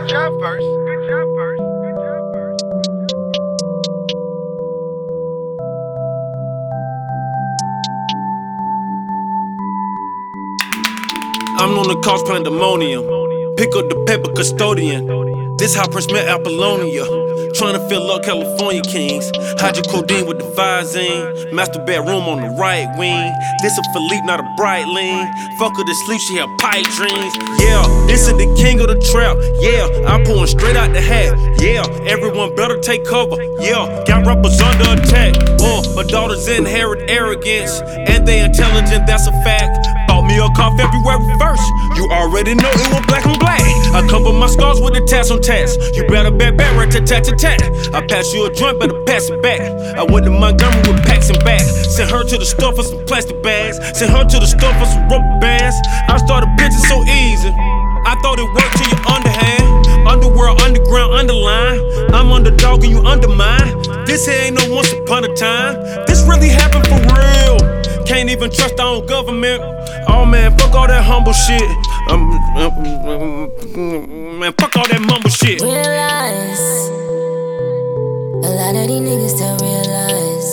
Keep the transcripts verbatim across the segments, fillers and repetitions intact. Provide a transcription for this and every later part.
job first. Good job first. Good job first. I'm on the couch pandemonium. Pick up the paper custodian. This how Prince met Apollonia. Tryna fill up California Kings. Hydrocodeine with the Visine. Master bedroom on the right wing. This a Philippe, not a bright lean. Fuck her to sleep, she have pipe dreams. Yeah, this is the king of the trap. Yeah, I'm pouring straight out the hat. Yeah, everyone better take cover. Yeah, got rappers under attack. Oh, my daughters inherit arrogance. And they intelligent, that's a fact. Bought me a car February first. You already know it was black and black. I cover my scars with the tats on tats. You better bet back, right to tat to tat. I pass you a joint, better pass it back. I went to Montgomery with packs and bags. Sent her to the store for some plastic bags. Sent her to the store for some rubber bands. I started bitching so easy. I thought it worked till you underhand. Underworld, underground, underline. I'm underdog and you undermine. This here ain't no once upon a time. This really happened for real. Can't even trust our own government. Oh man, fuck all that humble shit. Um, um, man, fuck all that mumble shit. Realize a lot of these niggas don't realize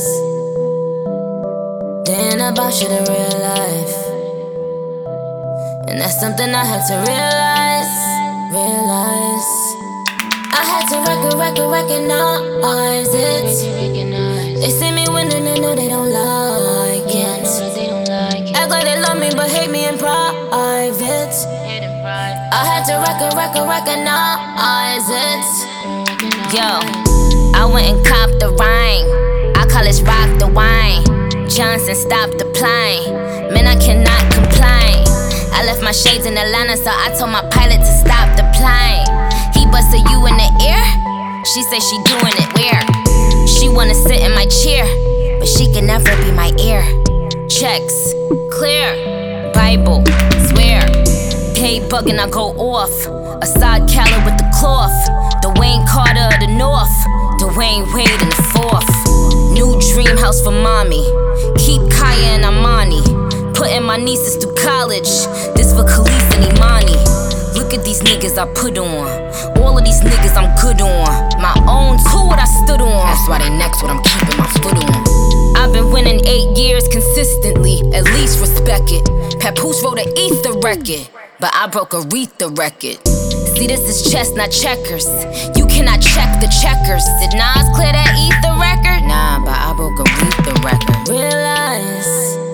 they ain't about shit in real life, and that's something I had to realize. Realize I had to record, record, recognize it. They see me winning, they know they don't like it. Act like they love me but hate me in private. I had to record, record, recognize it. Yo, I went and copped the rain. I call this rock the wine. Johnson stopped the plane. Man, I cannot complain. I left my shades in Atlanta, so I told my pilot to stop the plane. He busted you in the ear. She say she doing it weird. She wanna sit in my chair, but she can never be my ear. Checks, clear, Bible, swear. Paid bugging, I go off. Assad Khaled with the cloth. Dwayne Carter of the North. Dwayne Wade in the fourth. New dream house for mommy. Keep Kaya and Amani. Putting my nieces through college. This for Khalees and Imani. Look at these niggas I put on. All of these niggas I'm good on. My own two what I stood on. That's why they next what I'm keeping my foot on. I've been winning eight years consistently. At least respect it. Papoose wrote an ether record, but I broke a Aretha record. See, this is chess, not checkers. You cannot check the checkers. Did Nas clear that ether record? Nah, but I broke a Aretha record. Realize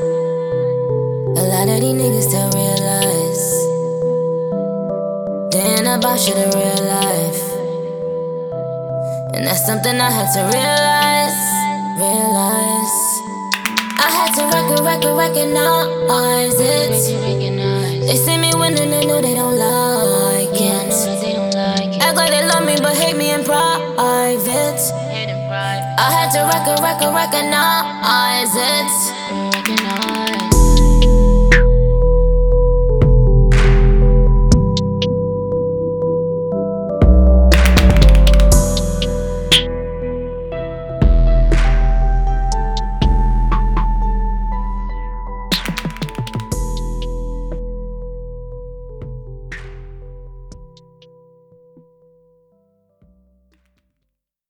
a lot of these niggas don't realize they ain't about shit in real life, and that's something I had to realize. Realize I had to record, record, recognize it. They see me winning, they know they don't like it. Act like they love me but hate me in private. I had to record, record, recognize